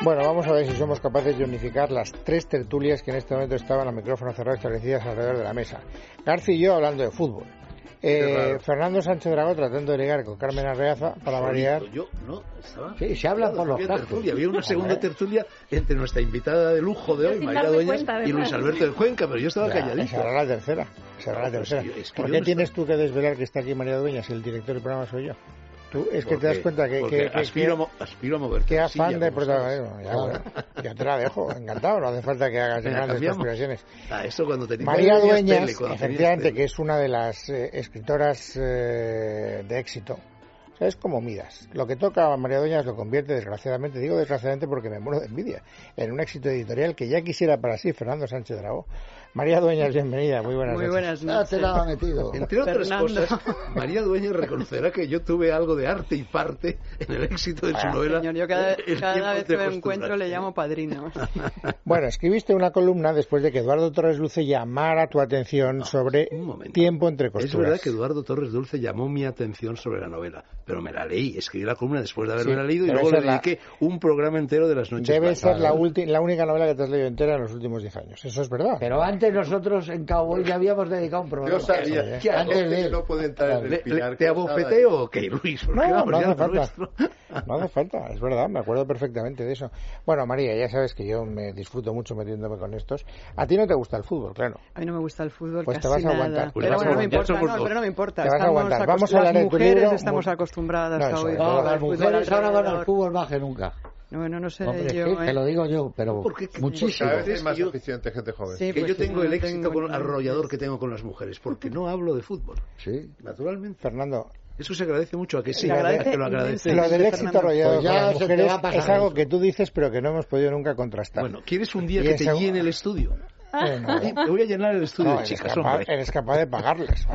Bueno, vamos a ver si somos capaces de unificar las tres tertulias que en este momento estaban a micrófono cerrado establecidas alrededor de la mesa. Garci y yo hablando de fútbol. Fernando Sánchez Dragó tratando de ligar con Carmen Arreaza para variar. Yo no estaba. Sí, se hablan por los tactos. Había una segunda tertulia entre nuestra invitada de lujo de hoy, María Dueñas, y Luis Alberto de Cuenca, pero yo estaba calladito. Esa era la tercera. ¿Por qué tienes tú que desvelar que está aquí María Dueñas y el director del programa soy yo? Tú es que te das cuenta que aspiro a moverte. Qué afán de protagonismo. Ya te la dejo, encantado. No hace falta que hagas grandes conspiraciones. Eso cuando María Dueñas, efectivamente, que es una de las escritoras de éxito. O sea, es como Midas. Lo que toca a María Dueñas lo convierte, desgraciadamente, digo desgraciadamente porque me muero de envidia, en un éxito editorial que ya quisiera para sí Fernando Sánchez Dragó. María Dueñas, bienvenida, muy buenas noches. Muy buenas noches. Ya te la ha metido. Entre otras cosas, María Dueñas reconocerá que yo tuve algo de arte y parte en el éxito de su novela. Señor, yo cada vez que me encuentro le llamo padrino. Bueno, escribiste una columna después de que Eduardo Torres Dulce llamara tu atención sobre Tiempo entre costuras. Es verdad que Eduardo Torres Dulce llamó mi atención sobre la novela, pero me la leí, escribí la columna después de haberme leído y luego le dediqué un programa entero de las noches. Debe ser la única novela que te has leído entera en los últimos 10 años, eso es verdad. Pero antes nosotros en Cowboy ya habíamos dedicado un programa. Yo sabía que antes de no puede entrar en el pilar. ¿Te abofeteo o qué, Luis? No hace falta. No hace falta, es verdad, me acuerdo perfectamente de eso. Bueno, María, ya sabes que yo me disfruto mucho metiéndome con estos. A ti no te gusta el fútbol, claro. A mí no me gusta el fútbol, pues casi te vas a aguantar. Pero bueno, no me importa. Te vas a aguantar. Vamos a hablar de tu libro. Las mujeres estamos acostumbradas a oír. Las mujeres ahora van al fútbol más que nunca. Bueno, no sé. Hombre, yo, te lo digo yo, pero muchísimo. Cada vez hay más afición de gente joven. Sí, que yo tengo el éxito arrollador que tengo con las mujeres, porque no hablo de fútbol. Sí. Naturalmente. Fernando. Eso se agradece mucho, a que sí, que lo agradece. Lo del éxito arrollador con las mujeres es algo que tú dices, pero que no hemos podido nunca contrastar. Bueno, ¿quieres un día que te llene el estudio? Te voy a llenar el estudio de chicas, hombre. Eres capaz de pagarles.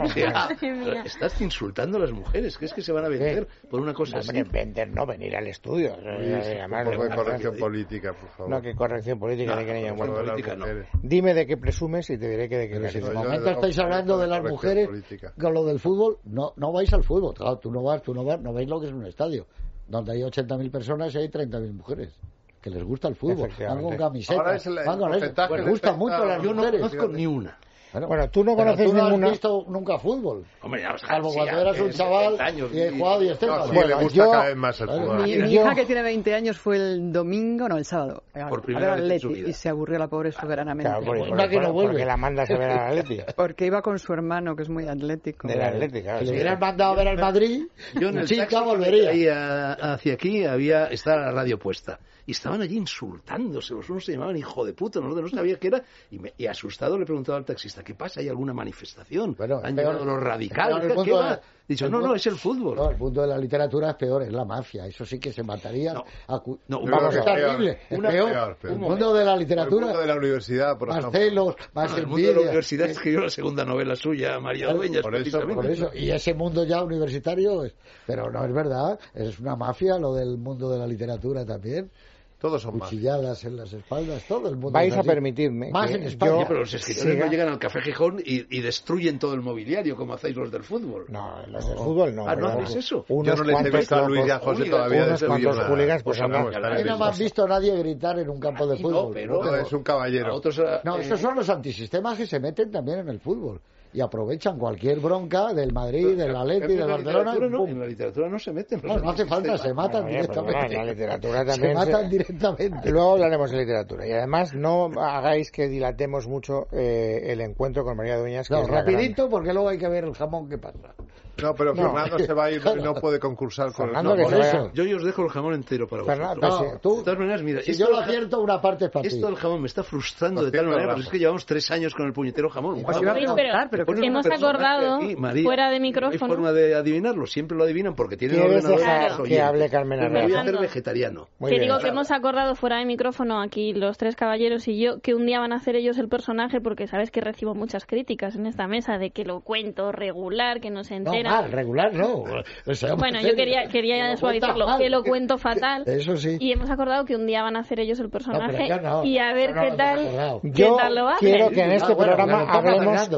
Estás insultando a las mujeres. ¿Crees que se van a vender por una cosa así? Vender no, venir al estudio. Un poco de corrección política, por favor. No, que corrección política ni que niña bueno. Política no. Dime de qué presumes y te diré que de qué presumes. En el momento estáis hablando de las mujeres con lo del fútbol. No vais al fútbol. Claro, tú no vas, no veis lo que es un estadio donde hay 80.000 personas y hay 30.000 mujeres que les gusta el fútbol, van con camisetas, van con eso, les gusta mucho las mujeres. Yo no conozco ni una. Bueno, tú no conoces ninguna. No has visto nunca fútbol. Hombre, ya salvo cuando eras un chaval y he jugado y Estefan. Bueno, le gusta cada vez más el fútbol. Mi hija, que tiene 20 años, fue el domingo, el sábado. Por primera vez en su vida. Y se aburrió la pobre soberanamente. Claro, que no vuelve. Porque la mandas a ver al Atleti. Porque iba con su hermano, que es muy atlético. Del Atleti, claro. Si le hubieran mandado a ver al Madrid, yo en el taxi volvería. Hacia aquí estaba la radio puesta. Y estaban allí insultándose, los unos se llamaban hijo de puta, no sabía qué era, y asustado le preguntaba al taxista, ¿qué pasa? ¿Hay alguna manifestación? Bueno, ¿Han llegado los radicales? ¿Qué va? Dicho, no, es el fútbol. No, el punto de la literatura es peor, es la mafia, eso sí que se mataría. Vamos, es terrible, es peor. El mundo de la literatura... El mundo de la universidad, por ejemplo. Más celos, más el mundo de la universidad escribió la segunda novela suya, María Dueñas. Por eso, y ese mundo ya universitario, pero no es verdad, es una mafia lo del mundo de la literatura también. Todos son cuchilladas en las espaldas, todo el mundo. Vais a permitirme. Más en España. Pero los escritores no llegan al Café Gijón y destruyen todo el mobiliario como hacéis los del fútbol. No, los del fútbol no. ¿No hacéis eso? Yo no les he visto a Luis y a José todavía. Unos cuantos hooligans, pues no me han visto a nadie gritar en un campo de fútbol. No, pero es un caballero. No, esos son los antisistemas que se meten también en el fútbol. Y aprovechan cualquier bronca del Madrid, del Atleti, del Barcelona. En la literatura no se meten. No hace falta, se matan directamente. En la literatura también se matan directamente. Luego hablaremos de literatura. Y además no hagáis que dilatemos mucho el encuentro con María Dueñas. No, rapidito, porque luego hay que ver el jamón que pasa. No, pero Fernando se va a ir y no puede concursar con Fernando. Yo os dejo el jamón entero para vosotros. Tú, de todas maneras, mira, si yo lo acierto, una parte es para ti. Esto del jamón me está frustrando de tal manera, porque es que llevamos 3 años con el puñetero jamón. Pero hemos acordado fuera de micrófono. ¿Hay forma de adivinarlo? Siempre lo adivinan porque tienen ordenador. Que hable Carmen Arreaza. Voy a hacer vegetariano. Que digo que hemos acordado fuera de micrófono aquí los 3 caballeros y yo que un día van a hacer ellos el personaje, porque sabes que recibo muchas críticas en esta mesa de que lo cuento regular, que no se entera. No, regular no. Bueno, yo quería suavizarlo, que lo cuento fatal. Eso sí. Y hemos acordado que un día van a hacer ellos el personaje y a ver qué tal lo hacen. Yo quiero que en este programa hablemos de 2 cosas.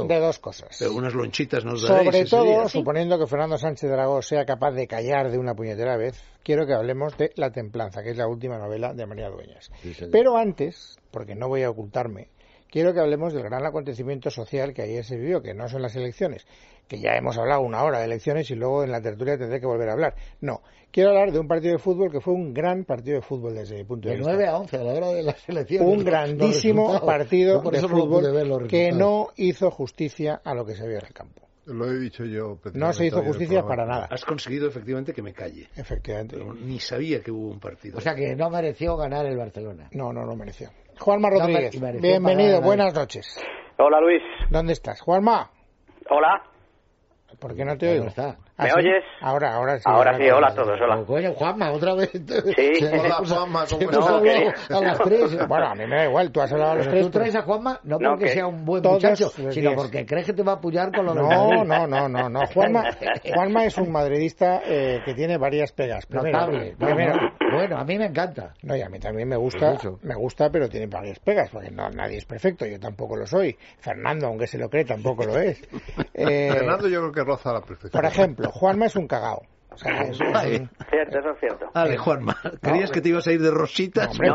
cosas. Pero unas lonchitas nos daréis Sobre todo, día. suponiendo que Fernando Sánchez Dragó sea capaz de callar de una puñetera vez, quiero que hablemos de La Templanza, que es la última novela de María Dueñas. Sí, pero antes, porque no voy a ocultarme, quiero que hablemos del gran acontecimiento social que ayer se vivió, que no son las elecciones, que ya hemos hablado una hora de elecciones y luego en la tertulia tendré que volver a hablar. No, quiero hablar de un partido de fútbol que fue un gran partido de fútbol desde mi punto de vista. De 9 a 11 a la hora de las elecciones. Un grandísimo partido de fútbol que no hizo justicia a lo que se vio en el campo. Lo he dicho yo. No se hizo justicia para nada. Has conseguido efectivamente que me calle. Efectivamente. Pero ni sabía que hubo un partido. O sea que no mereció ganar el Barcelona. No mereció. Juanma Rodríguez, bienvenido, buenas noches. Hola Luis. ¿Dónde estás? Juanma. Hola. ¿Por qué no te oigo? ¿Me oyes? Ahora sí. Ahora sí, hola a todos, hola. Coño, Juanma, otra vez. Sí. Hola, Juanma, ¿cómo estás? A las 3. Bueno, a mí me da igual, tú has hablado a las 3. ¿Tú traes a Juanma? No porque sea un buen muchacho, sino porque crees que te va a apoyar con lo de No. Juanma es un madridista que tiene varias pegas. Notable. Bueno, a mí me encanta. No, y a mí también me gusta, pero tiene varias pegas, porque nadie es perfecto, yo tampoco lo soy. Fernando, aunque se lo cree, tampoco lo es. Fernando yo creo que roza la perfección. Por ejemplo, Juanma es un cagao. O sea, Cierto, eso es cierto. Vale, Juanma, ¿creías que te ibas a ir de rositas? No,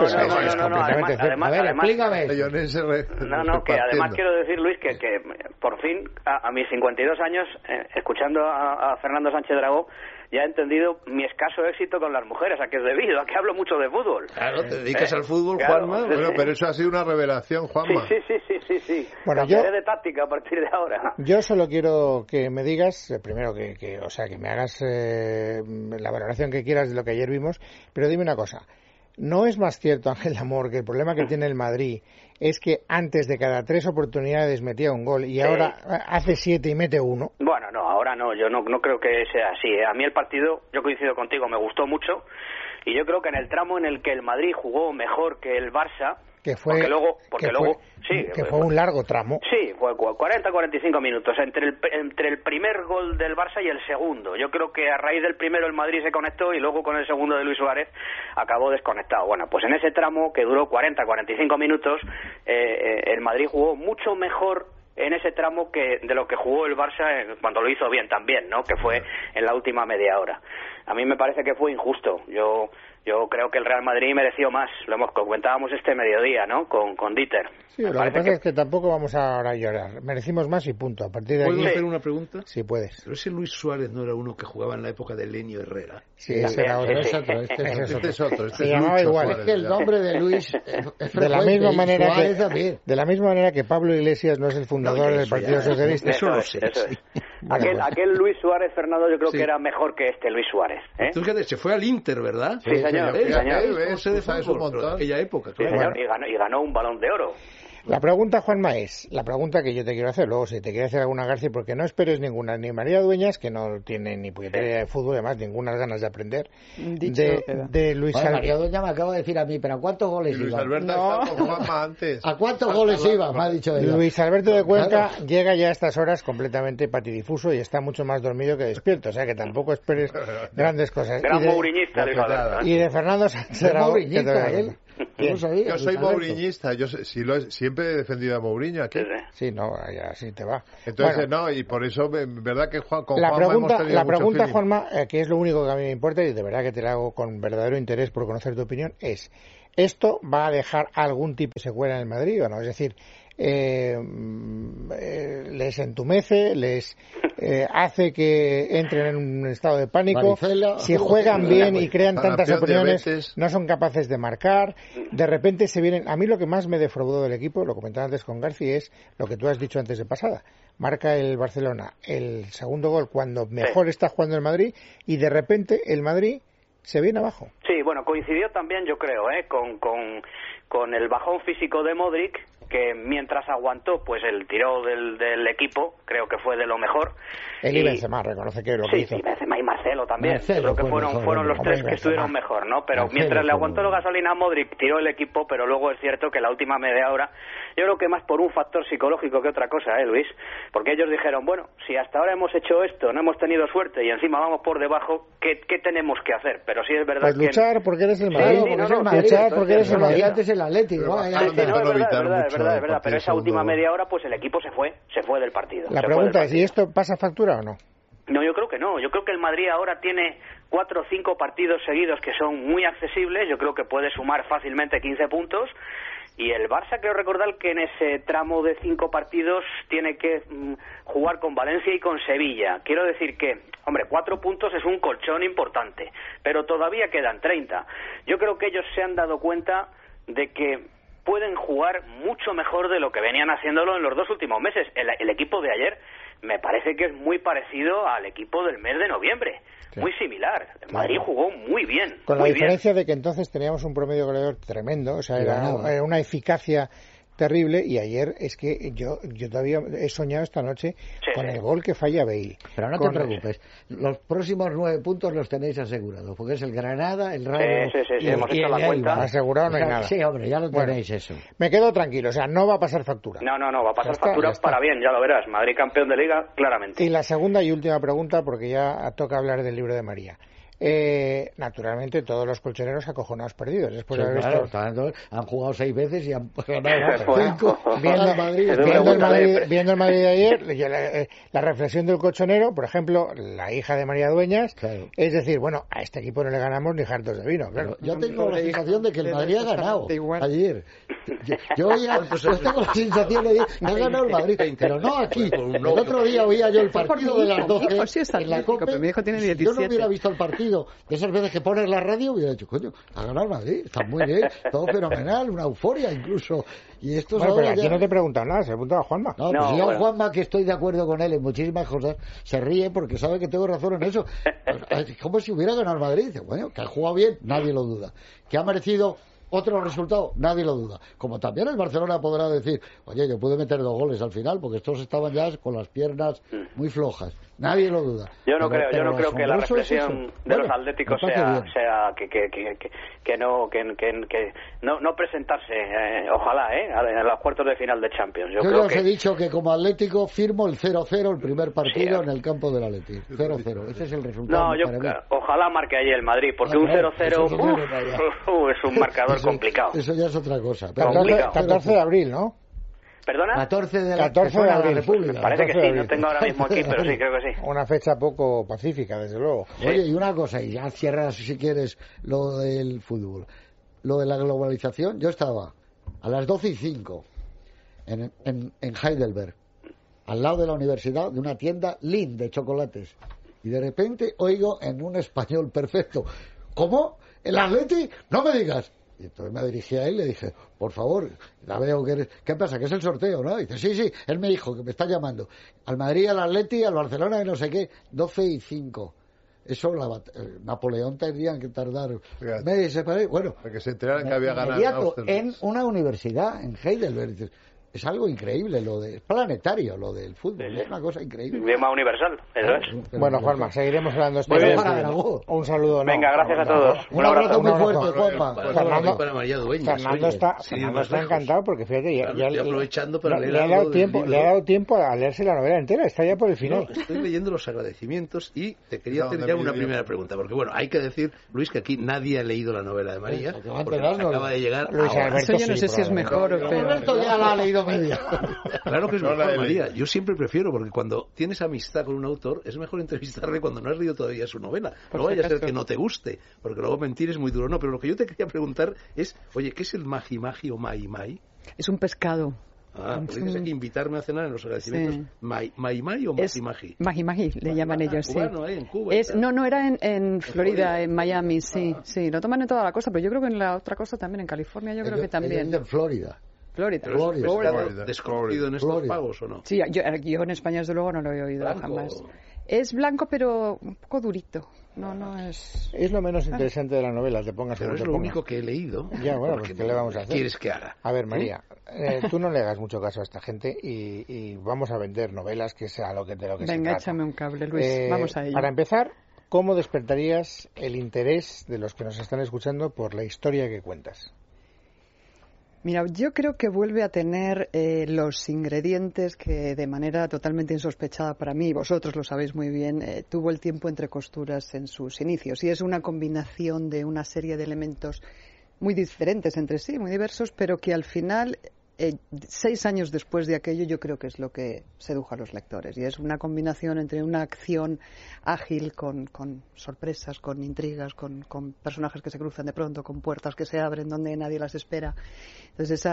además, explícame. No, que además quiero decir, Luis, que por fin, a mis 52 años, escuchando a Fernando Sánchez Dragó, ya he entendido mi escaso éxito con las mujeres, a que es debido, a que hablo mucho de fútbol. Claro, te dedicas al fútbol, claro, Juanma. Bueno, pero eso ha sido una revelación, Juanma. Sí. Bueno, cambiaré de táctica a partir de ahora. Yo solo quiero que me digas, primero que me hagas la valoración que quieras de lo que ayer vimos, pero dime una cosa. ¿No es más cierto, Ángel Amor, que el problema que tiene el Madrid es que antes de cada 3 oportunidades metía un gol y ahora hace 7 y mete 1? Bueno, no, ahora no, yo no creo que sea así. A mí el partido, yo coincido contigo, me gustó mucho y yo creo que en el tramo en el que el Madrid jugó mejor que el Barça, que fue un largo tramo. Sí, fue 40-45 minutos entre el primer gol del Barça y el segundo. Yo creo que a raíz del primero el Madrid se conectó y luego con el segundo de Luis Suárez acabó desconectado. Bueno, pues en ese tramo que duró 40-45 minutos el Madrid jugó mucho mejor en ese tramo que de lo que jugó el Barça cuando lo hizo bien también, ¿no? Que fue en la última media hora. A mí me parece que fue injusto. Yo creo que el Real Madrid mereció más. Lo comentábamos este mediodía, ¿no? Con Dieter. Sí, lo que pasa es que tampoco vamos ahora a llorar. Merecimos más y punto. A partir de aquí... ¿Puedo hacer una pregunta? Sí, puedes. Pero ese Luis Suárez no era uno que jugaba en la época de Lenio Herrera. Sí, ese era otro. Este es otro. Se llamaba igual. Es que el nombre de Luis es de la misma manera que Pablo Iglesias no es el fundador del Partido Socialista. Eso lo sé. Aquel Luis Suárez, Fernando, yo creo que era mejor que este Luis Suárez. Tú fíjate, se fue al Inter, ¿verdad? Sí, señor. Se de fútbol, en aquella época. Sí, señor, y ganó un Balón de Oro. La pregunta, Juanma, es la pregunta que yo te quiero hacer. Luego, si te quiere hacer alguna, García, porque no esperes ninguna, ni María Dueñas, que no tiene ni puñetera de fútbol, además, ninguna ganas de aprender, de Luis Alberto. María Dueñas me acaba de decir a mí, pero ¿a cuántos goles iba? Luis Alberto está con Juanma antes. ¿A cuántos goles iba? Me ha dicho ella. Luis Alberto de Cuenca llega ya a estas horas completamente patidifuso y está mucho más dormido que despierto, o sea que tampoco esperes grandes cosas. Gran mouriñista, Luis Alberto. Y de Fernando Sánchez Yo soy mouriñista, siempre he defendido a Mourinho aquí. Sí, no, así te va. Entonces, y por eso, verdad que la pregunta, Juanma, que es lo único que a mí me importa y de verdad que te la hago con verdadero interés por conocer tu opinión, es, ¿esto va a dejar algún tipo de secuela en el Madrid o no? Es decir, les entumece, les hace que entren en un estado de pánico, si juegan bien y crean tantas opiniones, no son capaces de marcar, de repente se vienen. A mí lo que más me defraudó del equipo, lo comentaba antes con García, es lo que tú has dicho antes de pasada. Marca el Barcelona el segundo gol cuando mejor está jugando el Madrid y de repente el Madrid se viene abajo. Sí, bueno, coincidió también, yo creo, con el bajón físico de Modric, que mientras aguantó pues el tiró del equipo, creo que fue de lo mejor. Él y Benzema reconoce que lo que hizo. Sí, Benzema y Marcelo también. Creo que fueron los tres que estuvieron mejor, ¿no? Pero mientras le aguantó la gasolina a Modric, tiró el equipo, pero luego es cierto que la última media hora, yo creo que más por un factor psicológico que otra cosa, Luis, porque ellos dijeron, bueno, si hasta ahora hemos hecho esto, no hemos tenido suerte y encima vamos por debajo, ¿qué tenemos que hacer? Pero sí es verdad pues luchar porque eres el Madrid. Sí, luchar porque eres el Madrid. Antes el Atlético. Es verdad, pero esa última media hora pues el equipo se fue del partido. La pregunta es, ¿y esto pasa factura o no? No, yo creo que no. Yo creo que el Madrid ahora tiene 4 o 5 partidos seguidos que son muy accesibles. Yo creo que puede sumar fácilmente 15 puntos. Y el Barça, creo recordar que en ese tramo de 5 partidos tiene que jugar con Valencia y con Sevilla. Quiero decir que, hombre, 4 puntos es un colchón importante, pero todavía quedan 30. Yo creo que ellos se han dado cuenta de que pueden jugar mucho mejor de lo que venían haciéndolo en los 2 últimos meses. El equipo de ayer me parece que es muy parecido al equipo del mes de noviembre. Sí. Muy similar. El Madrid jugó muy bien. Con la diferencia de que entonces teníamos un promedio goleador tremendo, o sea, era una eficacia terrible, y ayer es que yo todavía he soñado esta noche con el gol que falla Bale. Pero no te preocupes, los próximos 9 puntos los tenéis asegurados, porque es el Granada, el Rayo y hemos hecho la cuenta. Asegurado no hay nada. Sí, hombre, ya lo tenéis eso. Me quedo tranquilo, o sea, no va a pasar factura. No, va a pasar factura para bien, ya lo verás. Madrid campeón de Liga, claramente. Y la segunda y última pregunta, porque ya toca hablar del libro de María. Naturalmente todos los colchoneros acojonados perdidos después de haber visto... han jugado 6 veces y han ganado 5 viendo el Madrid de ayer. La reflexión del colchonero, por ejemplo, la hija de María Dueñas, es decir, bueno, a este equipo no le ganamos ni jartos de vino, claro. Yo tengo la sensación de que el Madrid ha ganado ayer. Yo tengo la sensación de que ha ganado el Madrid, pero no aquí. El otro día oía yo el partido de las 12 en la COPE. Yo no hubiera visto el partido de esas veces que pones la radio, hubiera dicho, coño, ha ganado el Madrid, está muy bien, todo fenomenal, una euforia incluso. Y esto pero aquí no te he preguntado nada, se ha preguntado a Juanma. No, pues yo a Juanma, que estoy de acuerdo con él en muchísimas cosas, se ríe porque sabe que tengo razón en eso. Como si hubiera ganado el Madrid. Dice, bueno, que ha jugado bien, nadie lo duda. Que ha merecido otro resultado, nadie lo duda. Como también el Barcelona podrá decir, oye, yo pude meter 2 goles al final porque estos estaban ya con las piernas muy flojas. Nadie lo duda. Yo no creo que la reflexión de los atléticos sea que no presentarse, ojalá, en los cuartos de final de Champions. Yo ya os he dicho que como Atlético firmo el 0-0 el primer partido en el campo del Atlético. 0-0, ese es el resultado. Ojalá marque allí el Madrid, porque un 0-0 es un marcador complicado. Eso ya es otra cosa. 14 de abril, ¿no? ¿Perdona? 14 de abril. La República. Parece que sí, no tengo ahora mismo aquí, pero sí, creo que sí. Una fecha poco pacífica, desde luego. Oye, y una cosa, y ya cierras si quieres lo del fútbol. Lo de la globalización, yo estaba a las 12:05 en Heidelberg, al lado de la universidad, de una tienda Lind de chocolates. Y de repente oigo en un español perfecto, ¿cómo? ¿El Atleti? No me digas. Y entonces me dirigí a él y le dije, por favor, la veo que eres... ¿Qué pasa? ¿Que es el sorteo, no? Y dice, sí, él me dijo que me está llamando. Al Madrid, al Atleti, al Barcelona y no sé qué, 12:05. Eso, Napoleón tendría que tardar meses, bueno... Para que se enteraran que había ganado en una universidad, en Heidelberg. Es algo increíble, es planetario lo del fútbol, es una cosa increíble. Idioma universal, eso es. Bueno, Juanma, seguiremos hablando esto. Un saludo. Venga, gracias a todos. Un abrazo muy fuerte, Juanma. Fernando está encantado porque fíjate, ya aprovechando para le ha dado tiempo a leerse la novela entera, está ya por el final. Estoy leyendo los agradecimientos y te quería hacer ya una primera pregunta, porque bueno, hay que decir, Luis, que aquí nadie ha leído la novela de María, porque acaba de llegar Luis Alberto. Eso yo no sé si es mejor o peor. Alberto ya la ha leído media. Claro que es mejor, María. Yo siempre prefiero, porque cuando tienes amistad con un autor, es mejor entrevistarle cuando no has leído todavía su novela. No vaya a ser que no te guste, porque luego mentir es muy duro. No, pero lo que yo te quería preguntar es, oye, ¿qué es el magi-magi o mai-mai? Es un pescado. Tienes que invitarme a cenar en los agradecimientos. Sí. ¿Mai-mai o magi-magi? Magi-magi, le llaman ellos, sí. Bueno, en Cuba. No, era en Florida, en Miami, sí. Lo toman en toda la costa, pero yo creo que en la otra costa también, en California, creo que también. Es en Florida. Florida. ¿Desconocido en estos pagos o no? Sí, yo en España desde luego no lo he oído jamás. Es blanco pero un poco durito. No es... Es lo menos interesante de la novela, te pongas pero como es lo único que he leído. Ya, bueno, pues ¿qué le vamos a hacer? ¿Quieres que haga? A ver, María, tú no le hagas mucho caso a esta gente y vamos a vender novelas que sea de lo que se trata. Venga, échame un cable, Luis, vamos a ello. Para empezar, ¿cómo despertarías el interés de los que nos están escuchando por la historia que cuentas? Mira, yo creo que vuelve a tener los ingredientes que de manera totalmente insospechada para mí, vosotros lo sabéis muy bien, tuvo el tiempo entre costuras en sus inicios. Y es una combinación de una serie de elementos muy diferentes entre sí, muy diversos, pero que al final 6 años después de aquello yo creo que es lo que sedujo a los lectores, y es una combinación entre una acción ágil con sorpresas, con intrigas, con personajes que se cruzan de pronto, con puertas que se abren donde nadie las espera. Entonces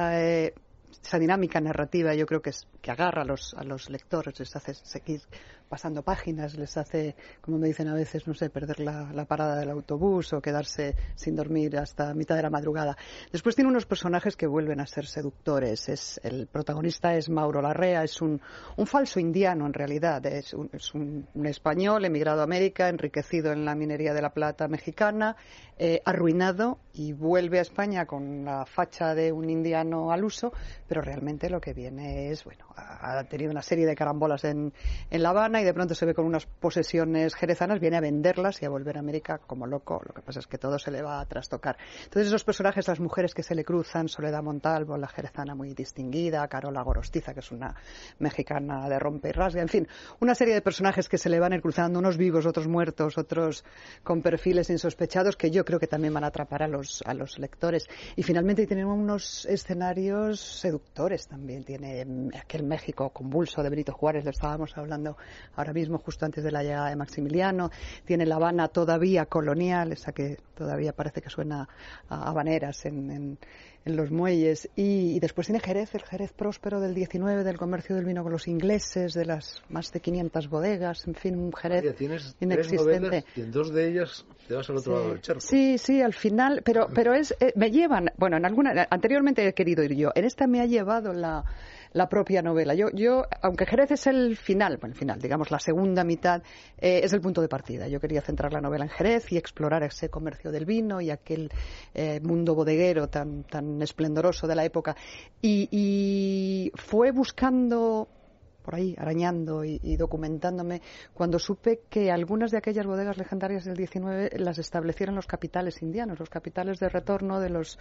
esa dinámica narrativa yo creo que agarra a los lectores, les hace seguir pasando páginas, les hace, como me dicen a veces, no sé, perder la parada del autobús o quedarse sin dormir hasta mitad de la madrugada. Después tiene unos personajes que vuelven a ser seductores. El protagonista es Mauro Larrea, es un falso indiano en realidad, es un español emigrado a América, enriquecido en la minería de la plata mexicana, arruinado, y vuelve a España con la facha de un indiano al uso, pero realmente lo que viene es, bueno, ha tenido una serie de carambolas en La Habana y de pronto se ve con unas posesiones jerezanas, viene a venderlas y a volver a América como loco. Lo que pasa es que todo se le va a trastocar. Entonces esos personajes, las mujeres que se le cruzan, Soledad Montalvo, la jerezana muy distinguida, Carola Gorostiza, que es una mexicana de rompe y rasga, en fin, una serie de personajes que se le van a ir cruzando, unos vivos, otros muertos, otros con perfiles insospechados, que yo creo que también van a atrapar a los lectores. Y finalmente tenemos unos escenarios seductores también. Tiene aquel México convulso de Benito Juárez, lo estábamos hablando ahora mismo, justo antes de la llegada de Maximiliano. Tiene La Habana todavía colonial, esa que todavía parece que suena a habaneras en los muelles. Y después tiene Jerez, el Jerez próspero del 19, del comercio del vino con los ingleses, de las más de 500 bodegas, en fin, un Jerez inexistente. 3 novelas y en 2 de ellas te vas al otro lado del charco. Sí, al final, pero me llevan, bueno, anteriormente he querido ir yo, en esta me ha llevado la propia novela. Yo, aunque Jerez es el final, digamos la segunda mitad, es el punto de partida. Yo quería centrar la novela en Jerez y explorar ese comercio del vino y aquel mundo bodeguero tan esplendoroso de la época. Y fue buscando por ahí, arañando y documentándome, cuando supe que algunas de aquellas bodegas legendarias del 19 las establecieron los capitales indianos, los capitales de retorno de los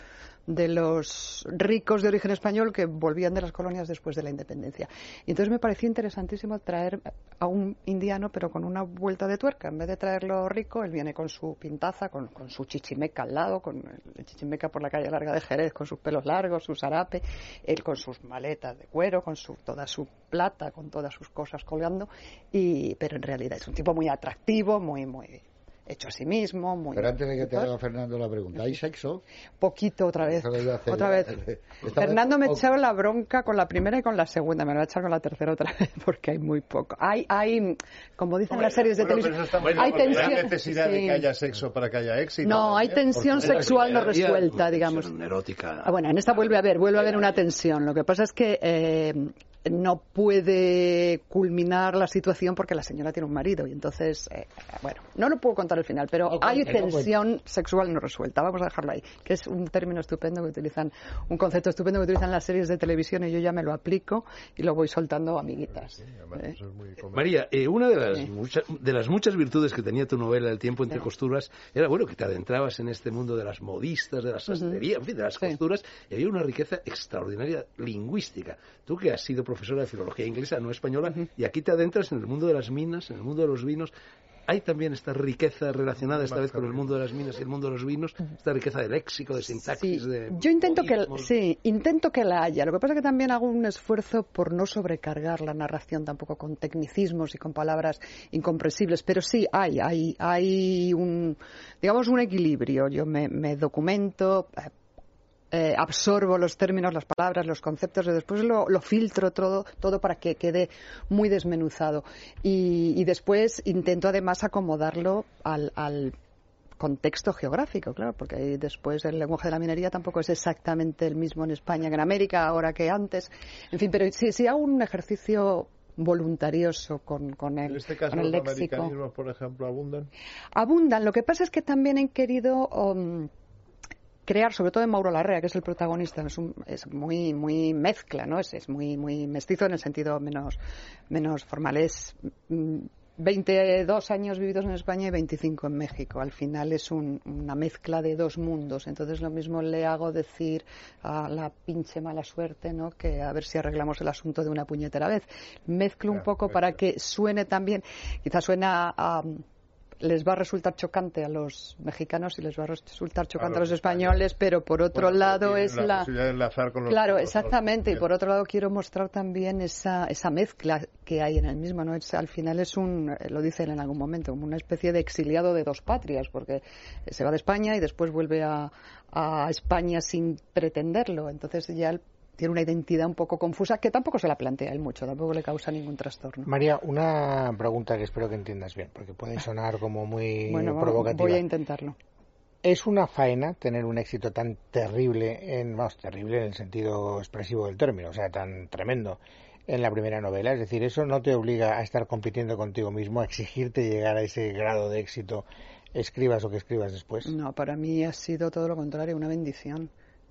ricos de origen español que volvían de las colonias después de la independencia. Y entonces me pareció interesantísimo traer a un indiano, pero con una vuelta de tuerca. En vez de traerlo rico, él viene con su pintaza, con su chichimeca al lado, con el chichimeca por la calle larga de Jerez, con sus pelos largos, su sarape, él con sus maletas de cuero, con toda su plata, con todas sus cosas colgando, pero en realidad es un tipo muy atractivo, muy hecho a sí mismo, muy... Pero antes de que te haga Fernando la pregunta, ¿hay sexo? Poquito, otra vez. Fernando me echó la bronca con la primera y con la segunda, me lo va a echar con la tercera otra vez, porque hay muy poco. Hay como dicen las series de televisión, hay tensión... ¿Hay necesidad de que haya sexo para que haya éxito? No, hay tensión sexual no resuelta, digamos. Erótica. Bueno, en esta vuelve a haber una tensión. Lo que pasa es que no puede culminar la situación porque la señora tiene un marido y entonces, bueno, no lo puedo contar al final, pero hay tensión sexual no resuelta, vamos a dejarlo ahí, que es un término estupendo que utilizan, un concepto estupendo que utilizan las series de televisión, y yo ya me lo aplico y lo voy soltando a amiguitas. María, una de las muchas virtudes que tenía tu novela El tiempo entre costuras era, bueno, que te adentrabas en este mundo de las modistas, de la sastrería, en fin, de las costuras, y había una riqueza extraordinaria lingüística. Tú que has sido profesora de filología inglesa, no española, y aquí te adentras en el mundo de las minas, en el mundo de los vinos. Hay también esta riqueza relacionada esta vez con el mundo de las minas y el mundo de los vinos, esta riqueza de léxico, de sintaxis, Yo intento que la haya. Lo que pasa es que también hago un esfuerzo por no sobrecargar la narración tampoco con tecnicismos y con palabras incomprensibles, pero sí hay un equilibrio. Yo me documento, absorbo los términos, las palabras, los conceptos, y después lo filtro todo para que quede muy desmenuzado. Y después intento además acomodarlo al contexto geográfico, claro, porque después el lenguaje de la minería tampoco es exactamente el mismo en España que en América, ahora que antes. En fin, pero sí hago un ejercicio voluntarioso con el léxico. En este caso, los americanismos, por ejemplo, abundan. Abundan. Lo que pasa es que también he querido crear, sobre todo en Mauro Larrea, que es el protagonista, es muy mezcla, ¿no? Es muy mestizo en el sentido menos formal. Es 22 años vividos en España y 25 en México. Al final es una mezcla de dos mundos. Entonces lo mismo le hago decir a la pinche mala suerte, ¿no? Que a ver si arreglamos el asunto de una puñetera vez. Mezclo un poco para que suene también, quizás suena les va a resultar chocante a los mexicanos y les va a resultar chocante a los españoles, pero por otro lado es la posibilidad de enlazar con los... Claro, exactamente, y por otro lado quiero mostrar también esa mezcla que hay en el mismo, ¿no? Al final es lo dicen en algún momento, como una especie de exiliado de dos patrias, porque se va de España y después vuelve a España sin pretenderlo, entonces ya tiene una identidad un poco confusa que tampoco se la plantea él mucho, tampoco le causa ningún trastorno. María, una pregunta que espero que entiendas bien, porque puede sonar como muy provocativa. Voy a intentarlo. ¿Es una faena tener un éxito tan terrible, terrible en el sentido expresivo del término, o sea, tan tremendo en la primera novela? Es decir, ¿eso no te obliga a estar compitiendo contigo mismo, a exigirte llegar a ese grado de éxito, escribas lo que escribas después? No, para mí ha sido todo lo contrario, una bendición.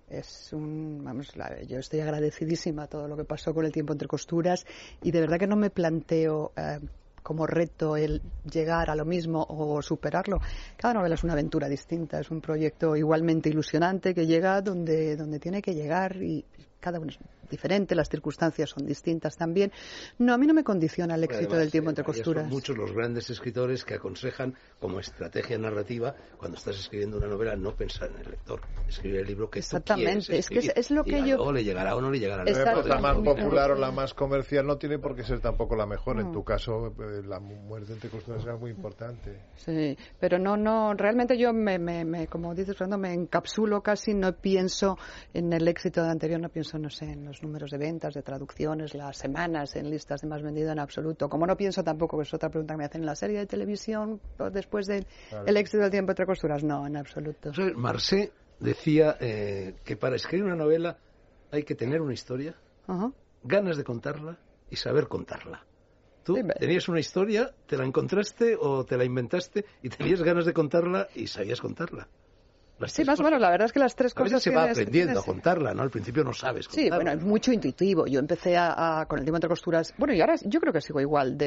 Yo estoy agradecidísima a todo lo que pasó con El tiempo entre costuras y de verdad que no me planteo como reto el llegar a lo mismo o superarlo. Cada novela es una aventura distinta, es un proyecto igualmente ilusionante que llega donde tiene que llegar y cada uno es diferente, las circunstancias son distintas también. No, a mí no me condiciona el éxito del tiempo entre costuras. Son muchos los grandes escritores que aconsejan como estrategia narrativa, cuando estás escribiendo una novela, no pensar en el lector, escribir el libro que tú quieres escribir. Es lo que o le llegará o no le llegará. La más popular o la más comercial no tiene por qué ser tampoco la mejor. En tu caso, la muerte entre costuras era muy importante. Sí, pero no, realmente yo como dices, Fernando, me encapsulo casi, no pienso en el éxito anterior, no pienso, no sé, en los números de ventas, de traducciones, las semanas en listas de más vendido en absoluto. Como no pienso tampoco, que es otra pregunta que me hacen, en la serie de televisión después del éxito del tiempo entre costuras, no, en absoluto. Marcé decía que para escribir una novela hay que tener una historia, ganas de contarla y saber contarla. Tú tenías una historia, te la encontraste o te la inventaste y tenías ganas de contarla y sabías contarla. Sí, más o menos, la verdad es que las tres cosas... A veces se va aprendiendo a contarla, ¿no? Al principio no sabes contarla. Sí, bueno, es mucho intuitivo. Yo empecé con El tiempo entre costuras... Bueno, y ahora yo creo que sigo igual,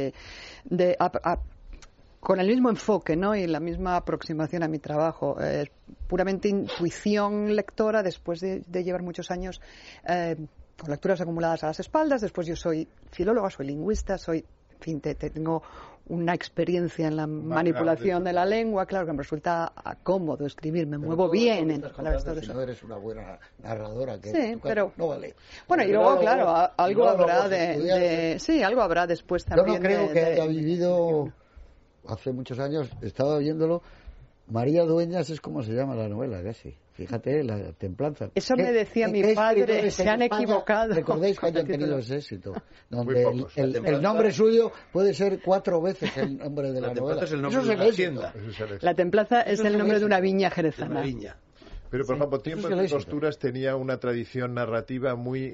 con el mismo enfoque, ¿no? Y la misma aproximación a mi trabajo. Puramente intuición lectora, después de llevar muchos años con lecturas acumuladas a las espaldas. Después yo soy filóloga, soy lingüista, en fin, tengo una experiencia en la manipulación de la lengua, claro que me resulta cómodo escribir, me muevo bien entre palabras. Si no eres una buena narradora, que sí, pero no vale. Bueno, y luego, claro, algo habrá sí, algo habrá después también. Yo no creo que haya vivido hace muchos años, estaba viéndolo. María Dueñas es como se llama la novela, casi. Fíjate, La templanza. Eso me decía mi padre, se han equivocado. ¿Recordáis que hayan tenido ese éxito? Donde el nombre suyo puede ser 4 veces el nombre de la novela. Es el nombre de una hacienda. La templanza es el nombre de una viña jerezana. Una viña. Pero, por ejemplo, Tiempo entre costuras tenía una tradición narrativa muy,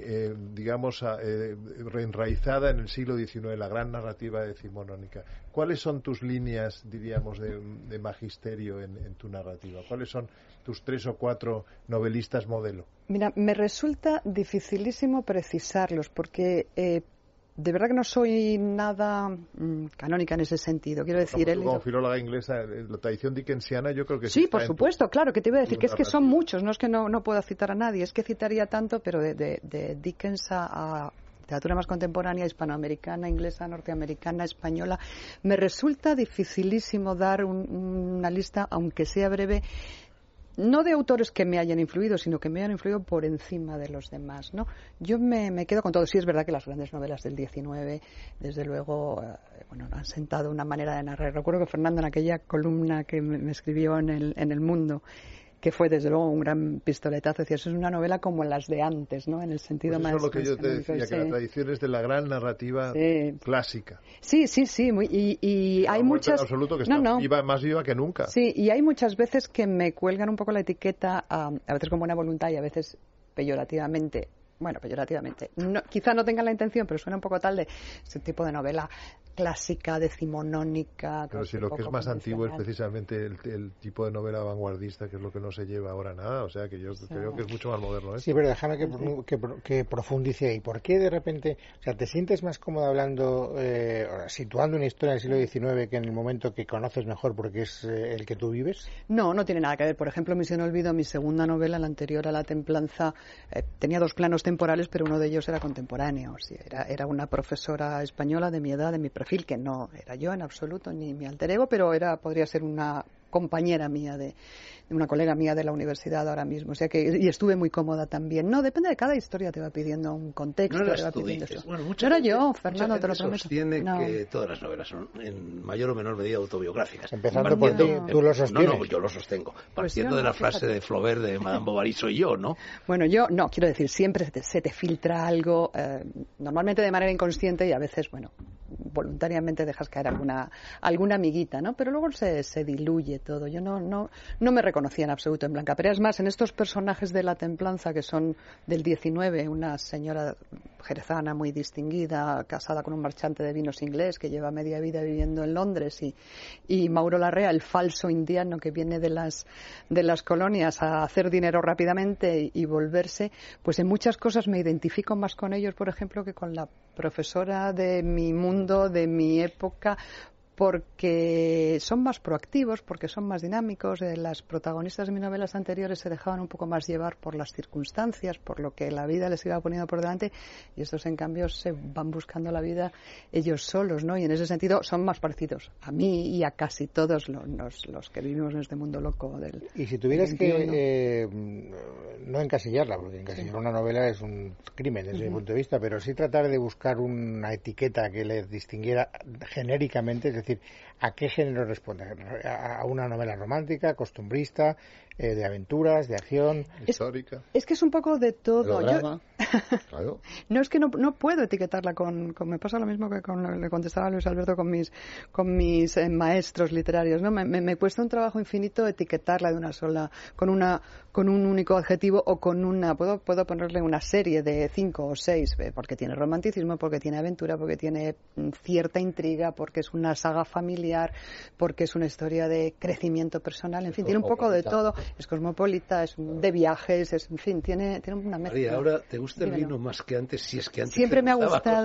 reenraizada en el siglo XIX, la gran narrativa decimonónica. ¿Cuáles son tus líneas, diríamos, de magisterio en tu narrativa? ¿Cuáles son tus 3 o 4 novelistas modelo? Mira, me resulta dificilísimo precisarlos porque... de verdad que no soy nada canónica en ese sentido. Quiero decir, como filóloga inglesa, la tradición dickensiana yo creo que sí, por supuesto, claro, que te iba a decir que es que son muchos, no es que no pueda citar a nadie, es que citaría tanto, pero de Dickens a literatura más contemporánea, hispanoamericana, inglesa, norteamericana, española, me resulta dificilísimo dar una lista, aunque sea breve, no de autores que me hayan influido, sino que me hayan influido por encima de los demás, ¿no? Yo me quedo con todo. Sí, es verdad que las grandes novelas del 19, desde luego, han sentado una manera de narrar. Recuerdo que Fernando, en aquella columna que me escribió en el Mundo, que fue desde luego un gran pistoletazo, decía, eso es una novela como las de antes, ¿no? En el sentido más... Eso es lo que yo te decía, que la tradición es de la gran narrativa clásica. Sí, y hay muchas... En absoluto, que está más viva que nunca. Sí, y hay muchas veces que me cuelgan un poco la etiqueta, a veces con buena voluntad y a veces peyorativamente. Bueno, peyorativamente. Quizá no tengan la intención, pero suena un poco tal de ese tipo de novela clásica, decimonónica. Pero si lo que es más antiguo es precisamente el tipo de novela vanguardista, que es lo que no se lleva ahora nada, o sea que yo creo que es mucho más moderno. Sí, pero déjame que profundice ahí. ¿Por qué de repente, o sea, te sientes más cómodo hablando, situando una historia del siglo XIX que en el momento que conoces mejor porque es el que tú vives? No tiene nada que ver. Por ejemplo, Misión Olvido, mi segunda novela, la anterior a La templanza, tenía 2 planos temporales, pero uno de ellos era contemporáneo. O sea, era una profesora española de mi edad, de mi perfil que no era yo en absoluto, ni mi alter ego, pero podría ser una compañera mía de una colega mía de la universidad ahora mismo, o sea que y estuve muy cómoda también. No, depende de cada historia, te va pidiendo un contexto, no te va pidiendo eso. Bueno, no era yo, Fernando, te lo prometo. Sostiene que todas las novelas son en mayor o menor medida autobiográficas. Empezando por ti, tú lo sostienes. No, yo lo sostengo. Partiendo de la frase de Flaubert de Madame Bovary, soy yo, ¿no? Bueno, yo no, quiero decir, siempre se te filtra algo, normalmente de manera inconsciente y a veces, bueno, voluntariamente dejas caer alguna amiguita, ¿no? Pero luego se diluye todo. Yo no me reconocía en absoluto en Blanca, pero es más, en estos personajes de La Templanza, que son del 19, una señora jerezana muy distinguida, casada con un marchante de vinos inglés que lleva media vida viviendo en Londres, y Mauro Larrea, el falso indiano que viene de las colonias a hacer dinero rápidamente y volverse, pues en muchas cosas me identifico más con ellos, por ejemplo, que con la profesora de mi mundo, de mi época, porque son más proactivos, porque son más dinámicos. Las protagonistas de mis novelas anteriores se dejaban un poco más llevar por las circunstancias, por lo que la vida les iba poniendo por delante, y estos en cambio se van buscando la vida ellos solos, ¿no? Y en ese sentido son más parecidos a mí y a casi todos los que vivimos en este mundo loco del... Y si tuvieras que no encasillarla, porque encasillar una novela es un crimen desde mi punto de vista, pero sí tratar de buscar una etiqueta que le distinguiera genéricamente, es decir, ¿a qué género responde? ¿A una novela romántica, costumbrista, de aventuras, de acción, histórica? Es que es un poco de todo. Claro. No, es que no puedo etiquetarla con me pasa lo mismo que le contestaba a Luis Alberto con mis maestros literarios, ¿no? Me cuesta un trabajo infinito etiquetarla de una sola, con un único adjetivo o con puedo ponerle una serie de 5 o 6, porque tiene romanticismo, porque tiene aventura, porque tiene cierta intriga, porque es una saga familiar, porque es una historia de crecimiento personal, en fin, tiene un poco de todo. Es cosmopolita, es de viajes, en fin, tiene una mezcla. María, ahora ¿te gusta el vino más que antes? Si es que antes siempre me ha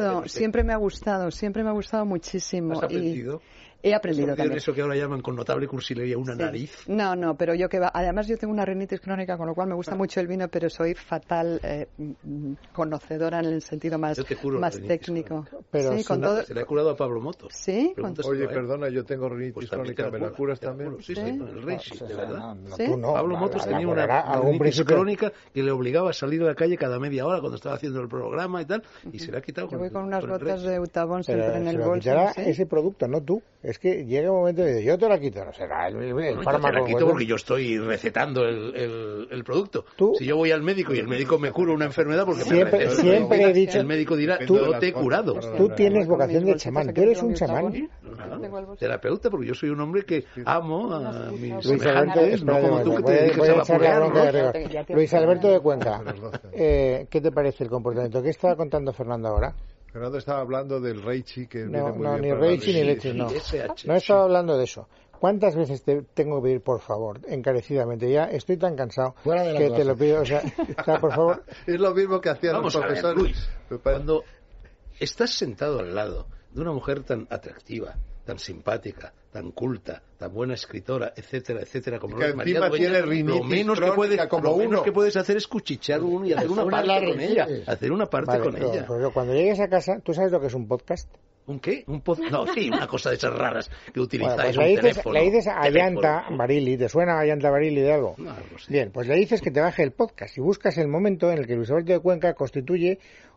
gustado muchísimo. ¿Has aprendido? He aprendido también. Eso que ahora llaman con notable cursilería una nariz. No, pero además yo tengo una rinitis crónica, con lo cual me gusta mucho el vino, pero soy fatal conocedora en el sentido más técnico. Pero sí, se le ha curado a Pablo Motos. Sí. Oye, perdona, yo tengo rinitis crónica, ¿me la curas también? Sí, con el Reishi, de verdad. Tú no. Pablo Motos tenía una rinitis crónica que le obligaba a salir a la calle cada media hora cuando estaba haciendo el programa y tal, y se le ha quitado. Yo voy con unas gotas de Eutavón siempre en el bolso. Ese producto, no tú. Es que llega un momento y dice, yo te la quito, no será el fármaco. Yo te la quito porque yo estoy recetando el producto. Si yo voy al médico y el médico me cura una enfermedad porque siempre he dicho, el médico dirá, yo te he curado. Tú tienes vocación de chamán, tú eres un chamán. Terapeuta, porque yo soy un hombre que amo a mis Luis semejantes, no como tú que te dedicas a vapulearlos. Luis Alberto de Cuenca, ¿qué te parece el comportamiento? ¿Qué estaba contando Fernando ahora? Fernando estaba hablando del Reichi, que no, ni Reichi ni leche, no. No estaba hablando de eso. ¿Cuántas veces te tengo que pedir, por favor, encarecidamente? Ya estoy tan cansado que te lo pido. O sea, por favor. Es lo mismo que hacían los profesores. Luis, cuando estás sentado al lado de una mujer tan atractiva, tan simpática, tan culta, tan buena escritora, etcétera, etcétera, como que María Dueñas, lo menos que puedes hacer es cuchichar uno y hacer una parte con ella. Hacer una parte con ella. Pero cuando llegues a casa, ¿tú sabes lo que es un podcast? ¿Un qué? ¿Un podcast? No, sí, una cosa de esas raras que utilizáis, pues un teléfono. Le dices a Ayanta Barili, ¿te suena a Ayanta Barili de algo? No sé. Bien, pues le dices que te baje el podcast y buscas el momento en el que Luis Alberto de Cuenca constituye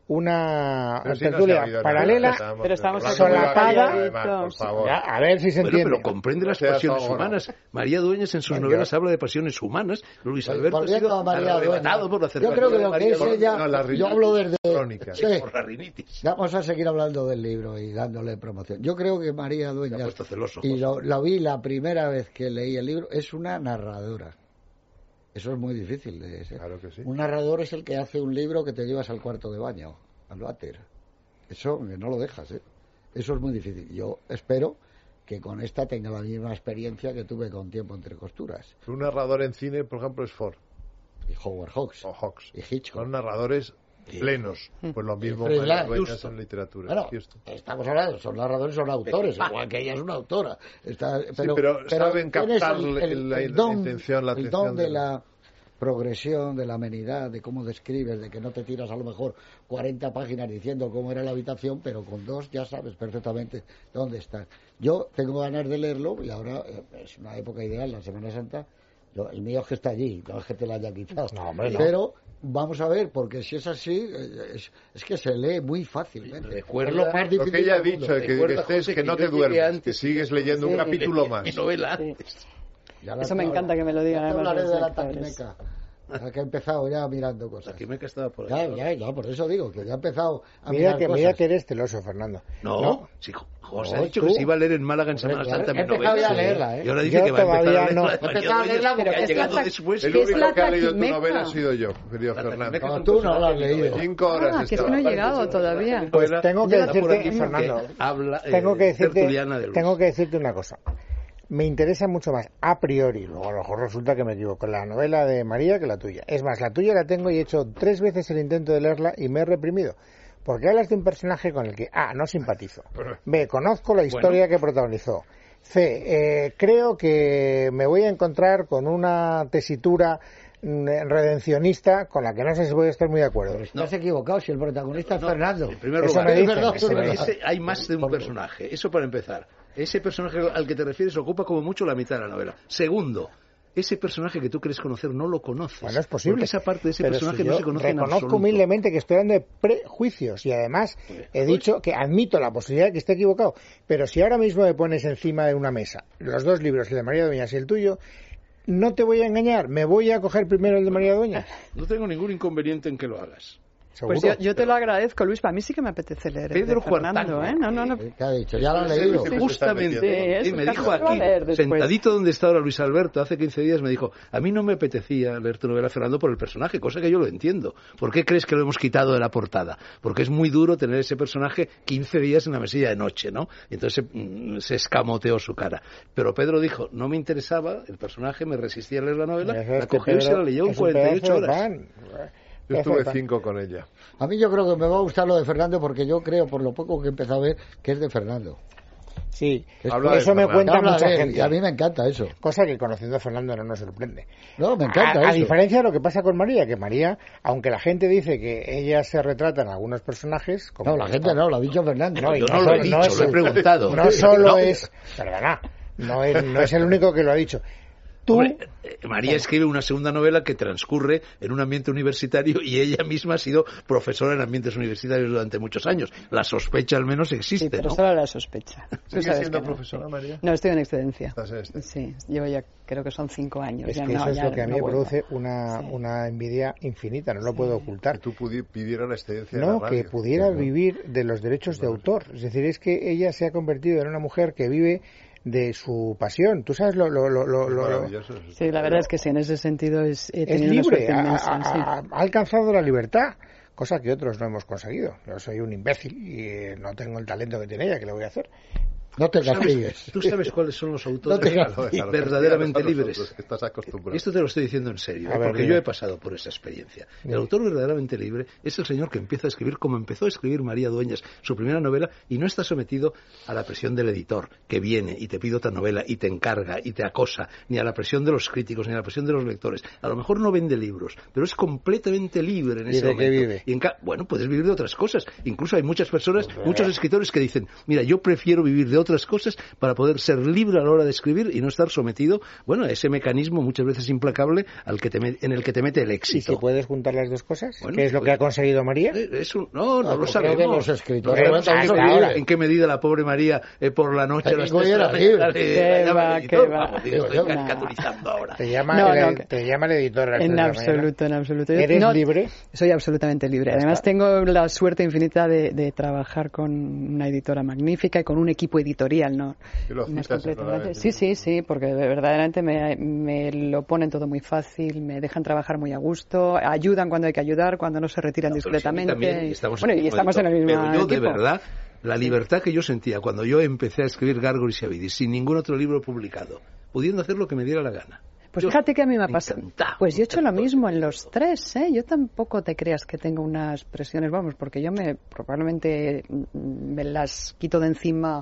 una tertulia paralela, pero estamos solapada. A ver si se entiende. Pero comprende las pasiones humanas. María Dueñas en sus novelas habla de pasiones humanas. Luis Alberto ha sido arrebatado por la cercanía. Yo creo que lo que es ella, yo hablo desde crónica. Por la rinitis. Vamos a seguir hablando del libro y dándole promoción. Yo creo que María Dueñas, y lo vi la primera vez que leí el libro, es una narradora. Eso es muy difícil de ser. Claro que sí. Un narrador es el que hace un libro que te llevas al cuarto de baño, al váter. Eso que no lo dejas, ¿eh? Eso es muy difícil. Yo espero que con esta tenga la misma experiencia que tuve con Tiempo entre costuras. Un narrador en cine, por ejemplo, es Ford. Y Howard Hawks. O Hawks. Y Hitchcock. Son narradores plenos. Pues lo mismo Dueñas en literatura. Bueno, estamos hablando, son narradores, son autores, igual que ella es una autora. Pero saben captar la intención, la atención. progresión, de la amenidad, de cómo describes, de que no te tiras a lo mejor 40 páginas diciendo cómo era la habitación, pero con 2 ya sabes perfectamente dónde estás. Yo tengo ganas de leerlo y ahora es una época ideal, la Semana Santa. El mío es que está allí, no es que te lo haya quitado. No, hombre, no. Pero vamos a ver, porque si es así, es que se lee muy fácilmente. Recuerda lo que ella ha dicho, que no te duermes, que sigues leyendo un capítulo más. Mi novela antes. Eso me encanta que me lo digan. Hablaré de la Taquimeca. Que ha empezado ya mirando cosas. La Taquimeca estaba por ahí. Ya, por eso digo, que ya ha empezado a mirar cosas. Mira que eres celoso, Fernando. No. Sí, José ha dicho que se iba a leer en Málaga en Semana Santa mi novela. Ya a leerla, Y ahora dice que va a empezar a leerla. Empezar a leerla porque ha llegado después. El único que ha leído tu novela ha sido yo, querido Fernando. No, tú no la has leído. 5 horas. Que es que no he llegado todavía. Pues tengo que decirte, Fernando, tengo que decirte una cosa. Me interesa mucho más a priori, luego a lo mejor resulta que me equivoco, la novela de María que la tuya. Es más, la tuya la tengo y he hecho 3 veces el intento de leerla y me he reprimido. Porque hablas de un personaje con el que A, no simpatizo, B, conozco la historia que protagonizó, C, creo que me voy a encontrar con una tesitura redencionista con la que no sé si voy a estar muy de acuerdo. No has equivocado, si el protagonista es Fernando. En primer lugar, hay más de un personaje, eso para empezar. Ese personaje al que te refieres ocupa como mucho la mitad de la novela. Segundo, ese personaje que tú crees conocer no lo conoces. Bueno, es posible. Porque esa parte de ese personaje no se conoce en absoluto. Reconozco humildemente que estoy hablando de prejuicios y además he dicho que admito la posibilidad de que esté equivocado. Pero si ahora mismo me pones encima de una mesa los 2 libros, el de María Dueñas y el tuyo, no te voy a engañar, me voy a coger primero el de María Dueñas. No tengo ningún inconveniente en que lo hagas. ¿Seguro? Pues yo te lo agradezco, Luis. Para mí sí que me apetece leer Pedro de Fernando, ¿eh? No. ¿Qué ha dicho? Ya lo han leído. Justamente, me dijo aquí, sentadito donde está ahora Luis Alberto, hace 15 días me dijo, a mí no me apetecía leer tu novela, Fernando, por el personaje, cosa que yo lo entiendo. ¿Por qué crees que lo hemos quitado de la portada? Porque es muy duro tener ese personaje 15 días en la mesilla de noche, ¿no? Y entonces se escamoteó su cara. Pero Pedro dijo, no me interesaba el personaje, me resistía a leer la novela, la cogió y se la leyó en 48 horas. Yo estuve 5 con ella. A mí yo creo que me va a gustar lo de Fernando porque yo creo, por lo poco que he empezado a ver, que es de Fernando. Sí, eso me cuenta mucha gente. Y a mí me encanta eso. Cosa que conociendo a Fernando no nos sorprende. No, me encanta eso. A diferencia de lo que pasa con María, que María, aunque la gente dice que ella se retrata en algunos personajes... Como no, la gente no, lo ha dicho Fernando. No, yo no lo he dicho, lo he preguntado. No solo es... Perdona, no es el único que lo ha dicho. Hombre, María escribe una segunda novela que transcurre en un ambiente universitario y ella misma ha sido profesora en ambientes universitarios durante muchos años. La sospecha al menos existe, sí, pero ¿no? solo la sospecha. ¿Sigues siendo profesora, María? No, estoy en excedencia. ¿Estás en este? Sí, llevo ya, creo que son 5 años. Es que eso es lo que a mí me produce una envidia infinita, no lo puedo ocultar. Que tú pudieras la excedencia de la radio. Que pudiera vivir de los derechos de autor. Es decir, es que ella se ha convertido en una mujer que vive de su pasión. Tú sabes Sí, la verdad es que sí, en ese sentido es libre, ha alcanzado la libertad, cosa que otros no hemos conseguido. Yo soy un imbécil y no tengo el talento que tiene ella, ¿qué le voy a hacer? No te castigues. ¿Tú sabes cuáles son los autores verdaderamente libres? Estás acostumbrado. Esto te lo estoy diciendo en serio, porque yo he pasado por esa experiencia. El autor verdaderamente libre es el señor que empieza a escribir como empezó a escribir María Dueñas, su primera novela, y no está sometido a la presión del editor, que viene y te pide otra novela y te encarga y te acosa, ni a la presión de los críticos, ni a la presión de los lectores. A lo mejor no vende libros, pero es completamente libre en ese momento. ¿Y de qué vive? Bueno, puedes vivir de otras cosas. Incluso hay muchas personas, muchos escritores que dicen, mira, yo prefiero vivir de otras cosas para poder ser libre a la hora de escribir y no estar sometido, bueno, a ese mecanismo muchas veces implacable en el que te mete el éxito. ¿Y si puedes juntar las dos cosas? Bueno, ¿qué es lo que ha conseguido María? No lo sabemos. Los escritores. ¿En qué medida la pobre María por la noche las caricaturizando ahora? Te llama el editor. En absoluto. ¿Eres libre? Soy absolutamente libre. Además tengo la suerte infinita de trabajar con una editora magnífica y con un equipo editorial, ¿no? Sí, porque verdaderamente me lo ponen todo muy fácil, me dejan trabajar muy a gusto, ayudan cuando hay que ayudar, cuando no se retiran discretamente. Y estamos en el mismo pero yo equipo. De verdad, la libertad que yo sentía cuando yo empecé a escribir Gárgoles y Avidis sin ningún otro libro publicado, pudiendo hacer lo que me diera la gana. Pues fíjate que a mí me ha pasado. Pues yo he hecho lo mismo en los 3, ¿eh? Yo tampoco te creas que tengo unas presiones, porque yo probablemente me las quito de encima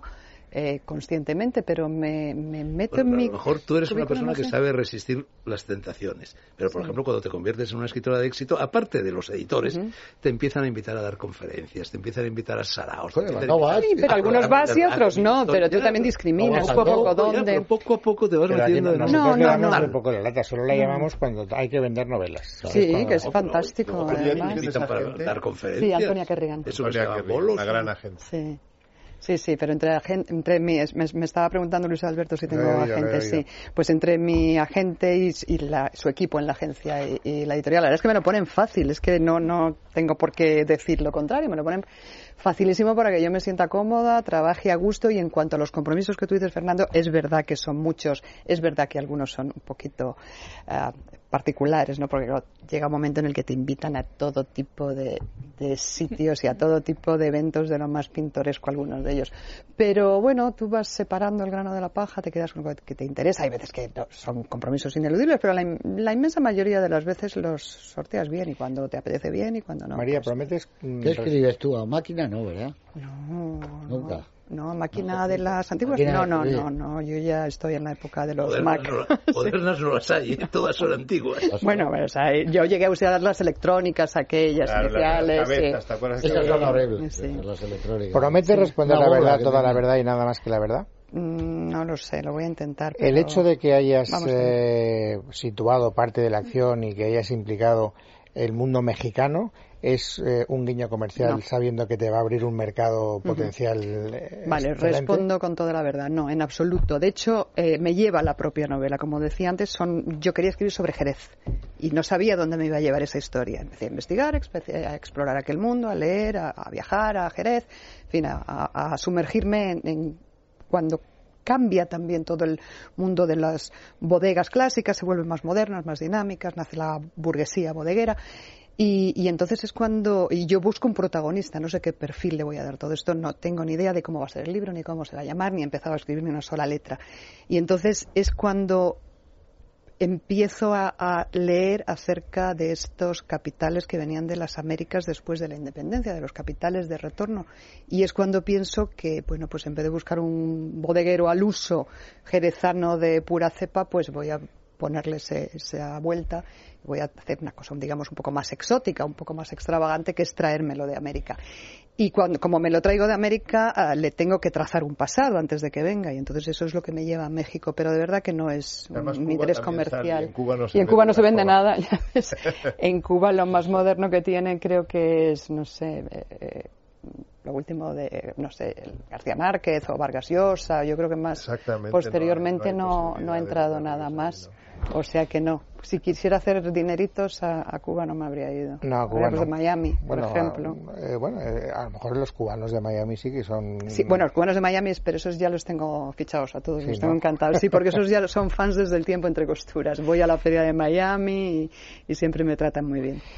conscientemente, pero me meto en mi... A lo mejor tú eres una persona que sabe resistir las tentaciones, pero por ejemplo cuando te conviertes en una escritora de éxito, aparte de los editores, te empiezan a invitar a dar conferencias, te empiezan a invitar a saraos. Pero algunos vas y otros no, pero tú también discriminas poco a poco dónde. Poco a poco te vas metiendo en... No, un poco de lata, solo la llamamos cuando hay que vender novelas. Sí, que es fantástico. Además. Invitan para dar conferencias. Sí, Antonia Kerrigan. Eso es una gran agente. Sí, pero entre mi... Me estaba preguntando Luis Alberto si tengo agente, sí. Pues entre mi agente y su equipo en la agencia y la editorial, la verdad es que me lo ponen fácil, es que no tengo por qué decir lo contrario, me lo ponen facilísimo para que yo me sienta cómoda, trabaje a gusto, y en cuanto a los compromisos que tú dices, Fernando, es verdad que son muchos, es verdad que algunos son un poquito particulares, ¿no? Porque llega un momento en el que te invitan a todo tipo de sitios y a todo tipo de eventos de lo más pintoresco, algunos de ellos. Pero bueno, tú vas separando el grano de la paja, te quedas con lo que te interesa. Hay veces que son compromisos ineludibles, pero la inmensa mayoría de las veces los sorteas bien, y cuando te apetece bien y cuando no. María, pues, ¿prometes? ¿Qué escribes tú? ¿A máquina? No, ¿verdad? No. Nunca. No, máquina de las antiguas. No, yo ya estoy en la época de los Mac. Modernas no las hay, todas son antiguas. Bueno, o sea, yo llegué a usar las electrónicas, aquellas iniciales. Estas son horribles, las electrónicas. ¿Promete responder la verdad, toda la verdad y nada más que la verdad? No lo sé, lo voy a intentar. El hecho de que hayas situado parte de la acción y que hayas implicado el mundo mexicano es un guiño comercial, sabiendo que te va a abrir un mercado potencial. Vale, excelente. Respondo con toda la verdad. No, en absoluto. De hecho, me lleva la propia novela. Como decía antes, yo quería escribir sobre Jerez y no sabía dónde me iba a llevar esa historia. Empecé a investigar, a explorar aquel mundo, a leer, a viajar a Jerez, en fin, a sumergirme en cuando cambia también todo el mundo de las bodegas clásicas, se vuelven más modernas, más dinámicas, nace la burguesía bodeguera. Y entonces es cuando yo busco un protagonista, no sé qué perfil le voy a dar todo esto, no tengo ni idea de cómo va a ser el libro, ni cómo se va a llamar, ni he empezado a escribir ni una sola letra. Y entonces es cuando empiezo a leer acerca de estos capitales que venían de las Américas después de la independencia, de los capitales de retorno. Y es cuando pienso que, bueno, pues en vez de buscar un bodeguero al uso jerezano de pura cepa, pues voy a ponerle esa vuelta. Voy a hacer una cosa, digamos, un poco más exótica, un poco más extravagante, que es traérmelo de América. Y como me lo traigo de América, le tengo que trazar un pasado antes de que venga, y entonces eso es lo que me lleva a México. Pero de verdad que no es mi interés comercial. Y en Cuba no se vende nada. En Cuba lo más moderno que tienen creo que es, no sé, lo último de, no sé, García Márquez o Vargas Llosa. Yo creo que más posteriormente no ha entrado nada más. O sea que no. Si quisiera hacer dineritos, a Cuba no me habría ido. No, a Cuba los no. de Miami, por ejemplo. A lo mejor los cubanos de Miami sí que son... Sí, bueno, los cubanos de Miami, pero esos ya los tengo fichados a todos, los tengo encantados. Sí, porque esos ya son fans desde el tiempo entre costuras. Voy a la feria de Miami y siempre me tratan muy bien.